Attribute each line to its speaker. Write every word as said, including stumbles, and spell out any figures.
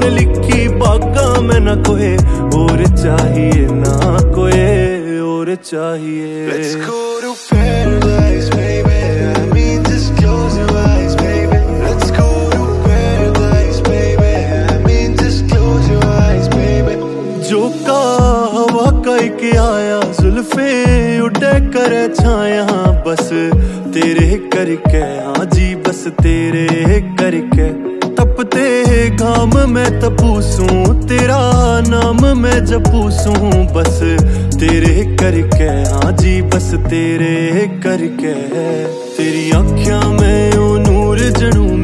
Speaker 1: ने लिखी बागा में ना कोई और चाहिए, ना कोई और चाहिए।
Speaker 2: Let's go to paradise, baby. I mean, just close your eyes, baby. Let's go to paradise, baby. I mean, just close your eyes, baby.
Speaker 1: जो का हवा कह के आया, जुल्फे उड़े करे छाया, बस तेरे करके, हाँ जी बस तेरे करके। तपते घाम में तपूसूं, तेरा नाम मैं जपूसूं, बस तेरे करके, हाँ जी बस तेरे करके। तेरी आँखों में ओ नूर जनू